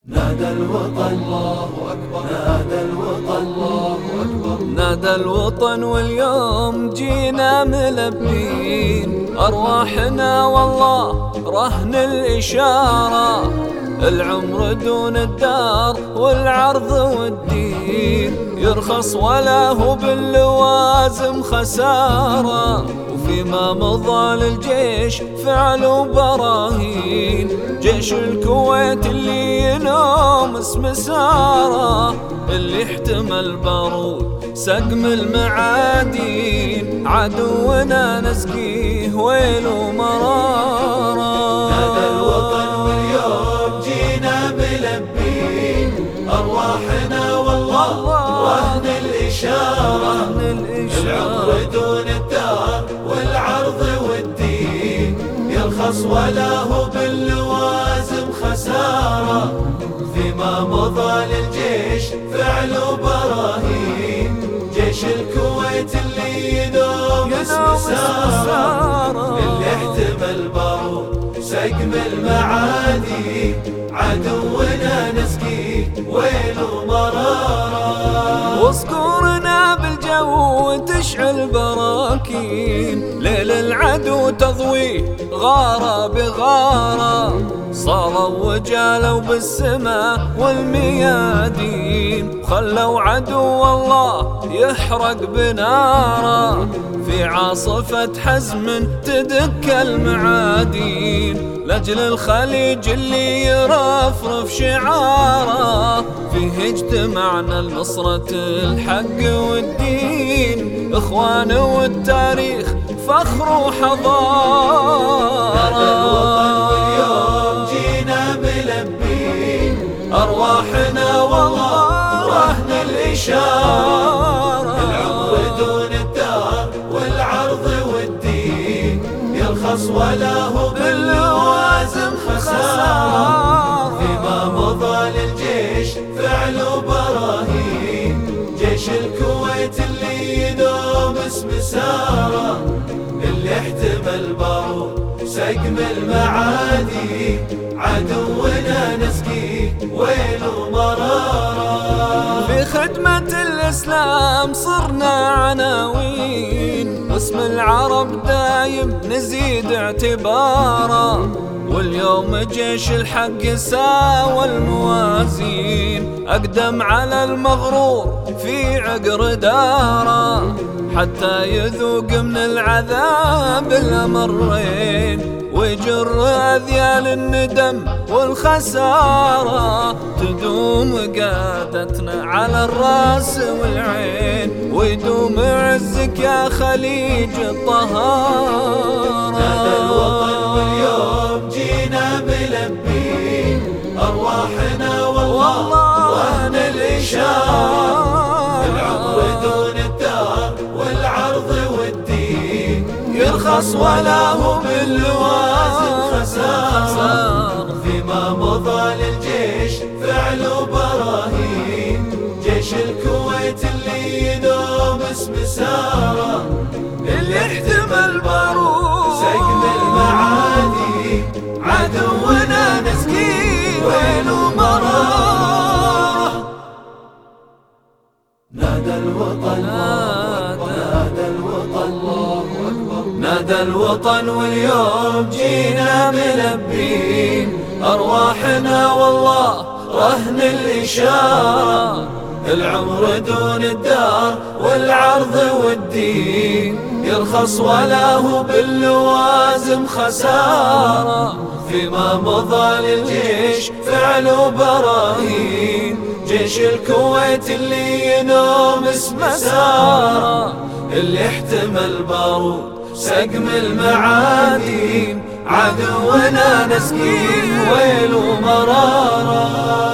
نادى الوطن الله أكبر، نادى الوطن الله أكبر، نادى الوطن واليوم جينا ملبين أرواحنا والله رهن الإشارة. العمر دون الدار والعرض والدين يرخص ولا هو باللوازم خسارة. وفيما مضى للجيش فعل وبراهين، جيش الكويت اللي ينوم اسم سارة، اللي احتمل بارود سقم المعادين، عدونا نسقيه ويل ومرارة. نادى الوطن واليوم جينا ملبين أرواحنا والله رهن الإشارة. العمر دون الدار والعرض والدين يرخص ولا هو باللوازم خسارة. فيما مضى للجيش فعل وبراهين، جيش الكويت اللي ينوم اسم سارة، اللي احتمل بارود سقم المعادي، عدونا نسقيه ويل ومرارة. وصقورنا بالجو تشعل براكين، ليل العدو تضويه غارة بغارة، صاروا وجالوا بالسما والميادين، خلوا عدو الله يحرق بناره، في عاصفة حزم تدك المعادين، لأجل الخليج اللي يرفرف شعاره، فيه اجتمعنا لنصرة الحق والدين، إخوان والتاريخ فخر وحضارة. نادى الوطن واليوم جينا ملبين أرواحنا والله رهن الإشارة. العمر دون الدار والعرض والدين يرخص ولا هو باللوازم خسارة. فيما مضى للجيش فعل وبراهين، جيش الكويت اللي ينوم اسم سارة، اللي احتمل بارود سقم المعادي، عدونا نسقيه ويل ومرارة. في خدمة الإسلام صرنا عناوين، اسم العرب دايم نزيد اعتباره، واليوم جيش الحق ساوى الموازين، أقدم على المغرور في عقر داره، حتى يذوق من العذاب الأمرين، ويجر أذيال الندم والخسارة. تدوم قادتنا على الراس والعين، ويدوم عزك يا خليج الطهارة. نادى الوطن واليوم جينا ملبين أرواحنا والله رهن الإشارة. العمر دون الدار والعرض والدين يرخص ولا هو باللوازم خسارة. فيما مضى للجيش فعل وبراهين، جيش الكويت اللي ينوم اسم سارة، اللي احتمل بارود سقم المعادي، عدونا نسقيه ويل ومرارة. نادى الوطن نادى الوطن الله أكبر، نادى الوطن واليوم جينا ملبين أرواحنا والله رهن الإشارة. العمر دون الدار والعرض والدين يرخص ولا هو باللوازم خسارة. فيما مضى للجيش فعل وبراهين، جيش الكويت اللي ينوم اسم سارة، اللي احتمل بارود سقم المعادين، عدونا نسقيه ويل ومرارة.